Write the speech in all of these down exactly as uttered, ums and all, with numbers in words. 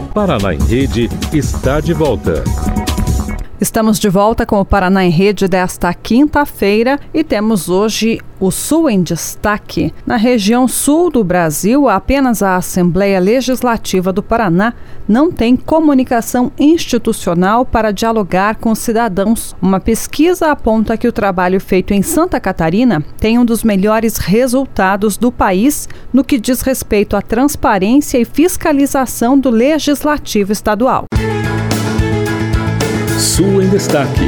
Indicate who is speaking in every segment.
Speaker 1: Paraná em Rede está de volta.
Speaker 2: Estamos de volta com o Paraná em Rede desta quinta-feira e temos hoje o Sul em destaque. Na região sul do Brasil, apenas a Assembleia Legislativa do Paraná não tem comunicação institucional para dialogar com os cidadãos. Uma pesquisa aponta que o trabalho feito em Santa Catarina tem um dos melhores resultados do país no que diz respeito à transparência e fiscalização do Legislativo Estadual.
Speaker 1: Sul em Destaque.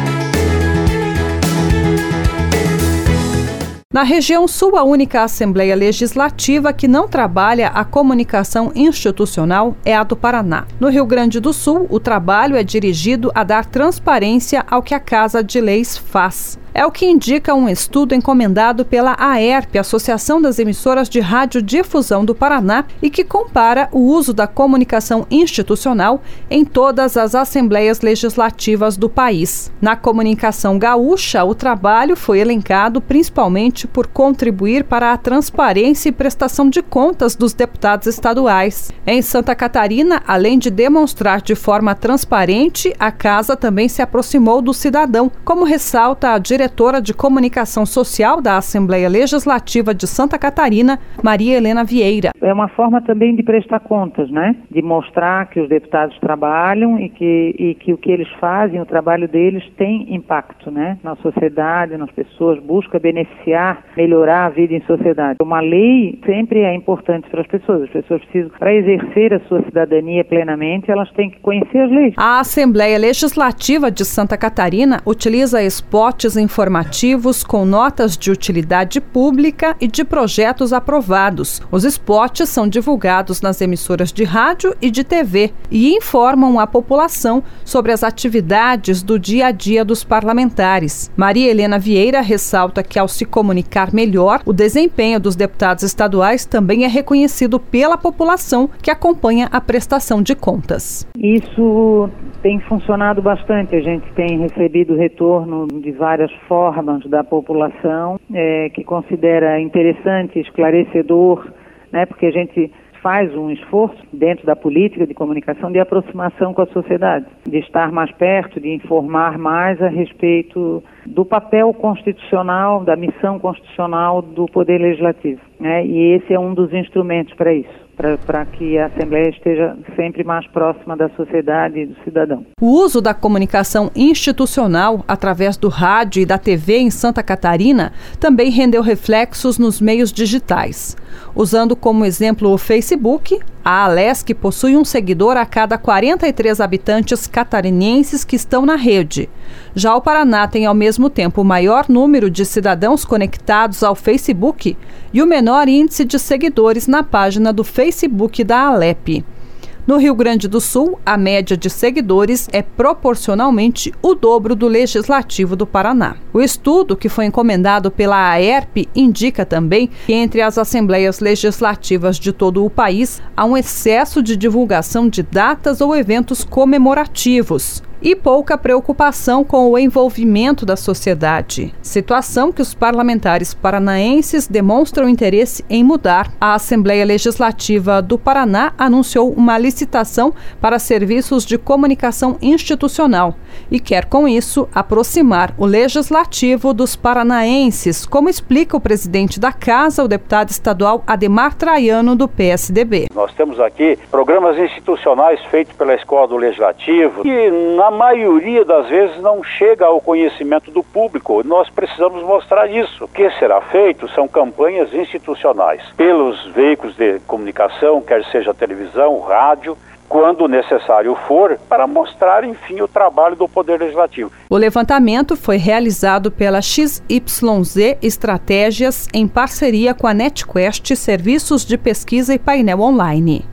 Speaker 2: Na região sul, a única Assembleia Legislativa que não trabalha a comunicação institucional é a do Paraná. No Rio Grande do Sul, o trabalho é dirigido a dar transparência ao que a Casa de Leis faz. É o que indica um estudo encomendado pela A E R P, Associação das Emissoras de Radiodifusão do Paraná, e que compara o uso da comunicação institucional em todas as assembleias legislativas do país. Na comunicação gaúcha, o trabalho foi elencado principalmente por contribuir para a transparência e prestação de contas dos deputados estaduais. Em Santa Catarina, além de demonstrar de forma transparente, a Casa também se aproximou do cidadão, como ressalta a diretora diretora de Comunicação Social da Assembleia Legislativa de Santa Catarina, Maria Helena Vieira.
Speaker 3: É uma forma também de prestar contas, né? De mostrar que os deputados trabalham e que, e que o que eles fazem, o trabalho deles tem impacto, né? Na sociedade, nas pessoas, busca beneficiar, melhorar a vida em sociedade. Uma lei sempre é importante para as pessoas. As pessoas precisam, para exercer a sua cidadania plenamente, elas têm que conhecer as leis.
Speaker 2: A Assembleia Legislativa de Santa Catarina utiliza spots em informativos com notas de utilidade pública e de projetos aprovados. Os spots são divulgados nas emissoras de rádio e de T V e informam a população sobre as atividades do dia a dia dos parlamentares. Maria Helena Vieira ressalta que, ao se comunicar melhor, o desempenho dos deputados estaduais também é reconhecido pela população que acompanha a prestação de contas.
Speaker 3: Isso tem funcionado bastante. A gente tem recebido retorno de várias formas da população é, que considera interessante, esclarecedor, né, porque a gente faz um esforço dentro da política de comunicação de aproximação com a sociedade, de estar mais perto, de informar mais a respeito do papel constitucional, da missão constitucional do Poder Legislativo, né? E esse é um dos instrumentos para isso, para que a Assembleia esteja sempre mais próxima da sociedade e do cidadão.
Speaker 2: O uso da comunicação institucional através do rádio e da T V em Santa Catarina também rendeu reflexos nos meios digitais. Usando como exemplo o Facebook, a Alesc possui um seguidor a cada quarenta e três habitantes catarinenses que estão na rede. Já o Paraná tem ao mesmo tempo o maior número de cidadãos conectados ao Facebook e o menor índice de seguidores na página do Facebook da Alep. No Rio Grande do Sul, a média de seguidores é proporcionalmente o dobro do Legislativo do Paraná. O estudo, que foi encomendado pela A E R P, indica também que entre as assembleias legislativas de todo o país há um excesso de divulgação de datas ou eventos comemorativos e pouca preocupação com o envolvimento da sociedade, situação que os parlamentares paranaenses demonstram interesse em mudar. A Assembleia Legislativa do Paraná anunciou uma licitação para serviços de comunicação institucional e quer, com isso, aproximar o Legislativo dos paranaenses, como explica o presidente da Casa, o deputado estadual Ademar Traiano, do P S D B.
Speaker 4: Nós temos aqui programas institucionais feitos pela Escola do Legislativo que, na maioria das vezes, não chega ao conhecimento do público. Nós precisamos mostrar isso. O que será feito são campanhas institucionais pelos veículos de comunicação, quer seja televisão, rádio, quando necessário for, para mostrar, enfim, o trabalho do Poder Legislativo.
Speaker 2: O levantamento foi realizado pela X Y Z Estratégias em parceria com a NetQuest, Serviços de Pesquisa e Painel Online.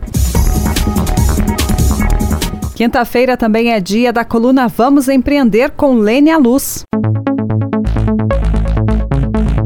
Speaker 2: Quinta-feira também é dia da coluna Vamos Empreender com Lênia Luz.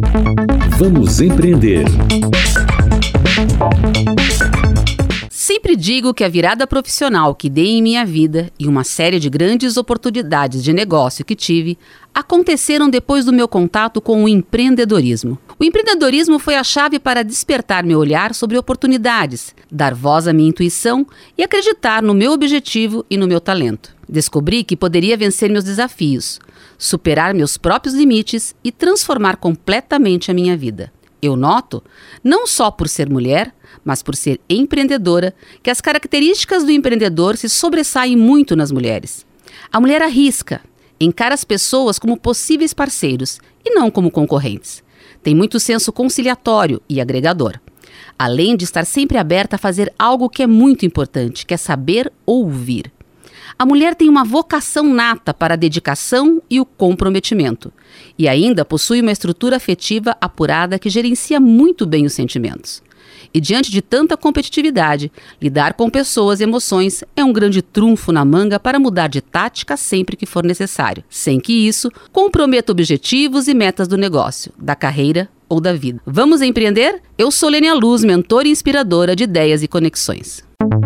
Speaker 1: Vamos empreender.
Speaker 5: Sempre Sempre digo que a virada profissional que dei em minha vida e uma série de grandes oportunidades de negócio que tive aconteceram depois do meu contato com o empreendedorismo. O empreendedorismo foi a chave para despertar meu olhar sobre oportunidades, dar voz à minha intuição e acreditar no meu objetivo e no meu talento. Descobri que poderia vencer meus desafios, superar meus próprios limites e transformar completamente a minha vida. Eu noto, não só por ser mulher, mas por ser empreendedora, que as características do empreendedor se sobressaem muito nas mulheres. A mulher arrisca, encara as pessoas como possíveis parceiros e não como concorrentes. Tem muito senso conciliatório e agregador, além de estar sempre aberta a fazer algo que é muito importante, que é saber ouvir. A mulher tem uma vocação nata para a dedicação e o comprometimento, e ainda possui uma estrutura afetiva apurada que gerencia muito bem os sentimentos. E diante de tanta competitividade, lidar com pessoas e emoções é um grande trunfo na manga para mudar de tática sempre que for necessário, sem que isso comprometa objetivos e metas do negócio, da carreira ou da vida. Vamos empreender? Eu sou Lênia Luz, mentora e inspiradora de ideias e conexões.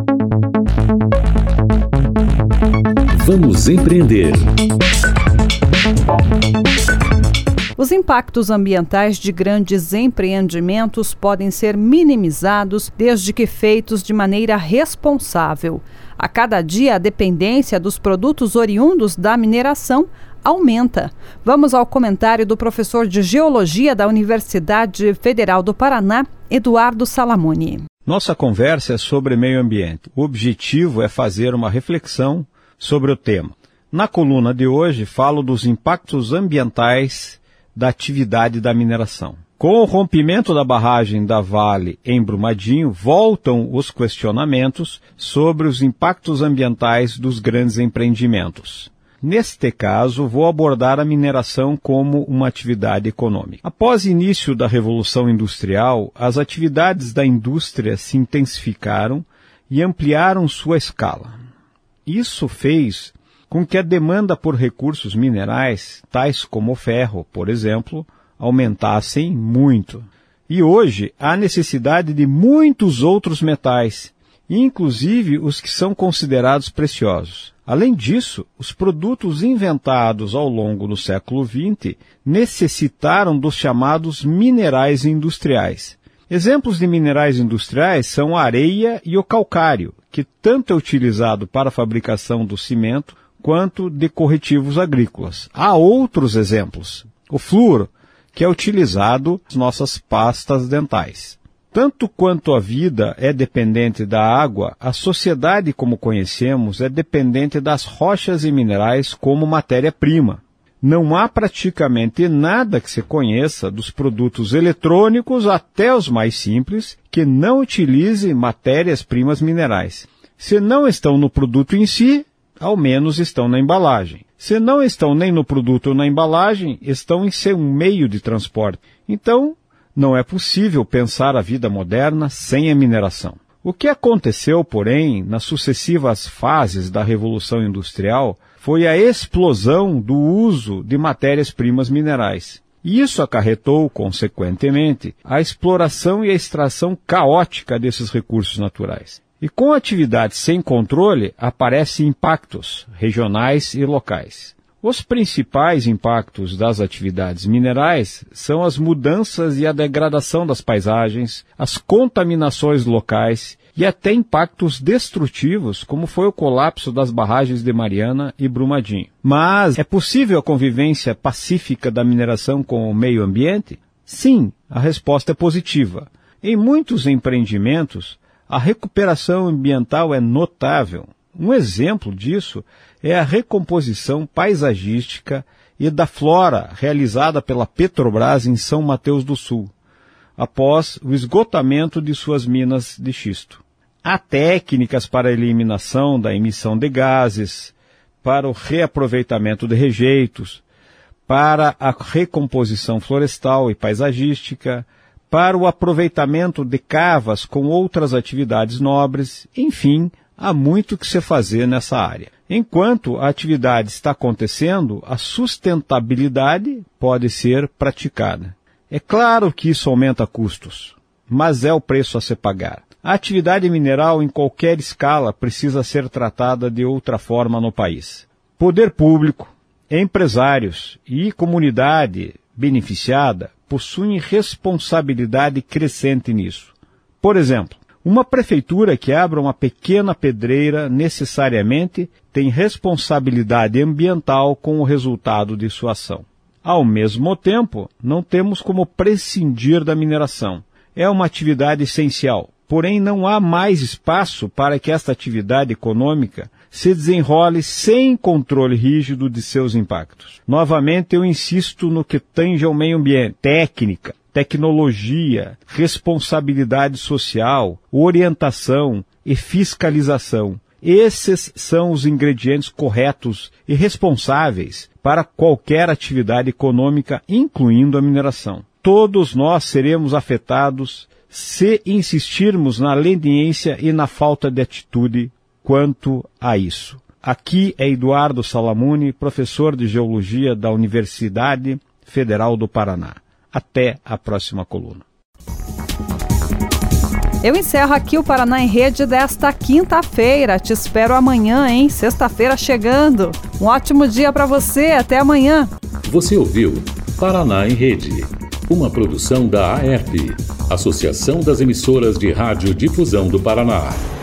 Speaker 1: Vamos empreender.
Speaker 2: Os impactos ambientais de grandes empreendimentos podem ser minimizados desde que feitos de maneira responsável. A cada dia, a dependência dos produtos oriundos da mineração aumenta. Vamos ao comentário do professor de Geologia da Universidade Federal do Paraná, Eduardo Salamone.
Speaker 6: Nossa conversa é sobre meio ambiente. O objetivo é fazer uma reflexão sobre o tema. Na coluna de hoje, falo dos impactos ambientais da atividade da mineração. Com o rompimento da barragem da Vale em Brumadinho, voltam os questionamentos sobre os impactos ambientais dos grandes empreendimentos. Neste caso, vou abordar a mineração como uma atividade econômica. Após o início da Revolução Industrial, as atividades da indústria se intensificaram e ampliaram sua escala. Isso fez com que a demanda por recursos minerais, tais como o ferro, por exemplo, aumentassem muito. E hoje há necessidade de muitos outros metais, inclusive os que são considerados preciosos. Além disso, os produtos inventados ao longo do século vinte necessitaram dos chamados minerais industriais. Exemplos de minerais industriais são a areia e o calcário, que tanto é utilizado para a fabricação do cimento quanto de corretivos agrícolas. Há outros exemplos. O flúor, que é utilizado nas nossas pastas dentais. Tanto quanto a vida é dependente da água, a sociedade como conhecemos é dependente das rochas e minerais como matéria-prima. Não há praticamente nada que se conheça, dos produtos eletrônicos até os mais simples, que não utilize matérias-primas minerais. Se não estão no produto em si, ao menos estão na embalagem. Se não estão nem no produto ou na embalagem, estão em seu meio de transporte. Então, não é possível pensar a vida moderna sem a mineração. O que aconteceu, porém, nas sucessivas fases da Revolução Industrial foi a explosão do uso de matérias-primas minerais. E isso acarretou, consequentemente, a exploração e a extração caótica desses recursos naturais. E com atividades sem controle, aparecem impactos regionais e locais. Os principais impactos das atividades minerais são as mudanças e a degradação das paisagens, as contaminações locais e até impactos destrutivos, como foi o colapso das barragens de Mariana e Brumadinho. Mas é possível a convivência pacífica da mineração com o meio ambiente? Sim, a resposta é positiva. Em muitos empreendimentos, a recuperação ambiental é notável. Um exemplo disso é a recomposição paisagística e da flora realizada pela Petrobras em São Mateus do Sul, após o esgotamento de suas minas de xisto. Há técnicas para a eliminação da emissão de gases, para o reaproveitamento de rejeitos, para a recomposição florestal e paisagística, para o aproveitamento de cavas com outras atividades nobres, enfim, há muito que se fazer nessa área. Enquanto a atividade está acontecendo, a sustentabilidade pode ser praticada. É claro que isso aumenta custos, mas é o preço a se pagar. A atividade mineral em qualquer escala precisa ser tratada de outra forma no país. Poder público, empresários e comunidade beneficiada possuem responsabilidade crescente nisso. Por exemplo, uma prefeitura que abra uma pequena pedreira necessariamente tem responsabilidade ambiental com o resultado de sua ação. Ao mesmo tempo, não temos como prescindir da mineração. É uma atividade essencial, porém não há mais espaço para que esta atividade econômica se desenrole sem controle rígido de seus impactos. Novamente, eu insisto no que tange ao meio ambiente, técnica, tecnologia, responsabilidade social, orientação e fiscalização. Esses são os ingredientes corretos e responsáveis para qualquer atividade econômica, incluindo a mineração. Todos nós seremos afetados se insistirmos na leniência e na falta de atitude quanto a isso. Aqui é Eduardo Salamuni, professor de Geologia da Universidade Federal do Paraná. Até a próxima coluna.
Speaker 2: Eu encerro aqui o Paraná em Rede desta quinta-feira. Te espero amanhã, hein? Sexta-feira chegando. Um ótimo dia para você. Até amanhã.
Speaker 1: Você ouviu Paraná em Rede, uma produção da A E P, Associação das Emissoras de Rádio Difusão do Paraná.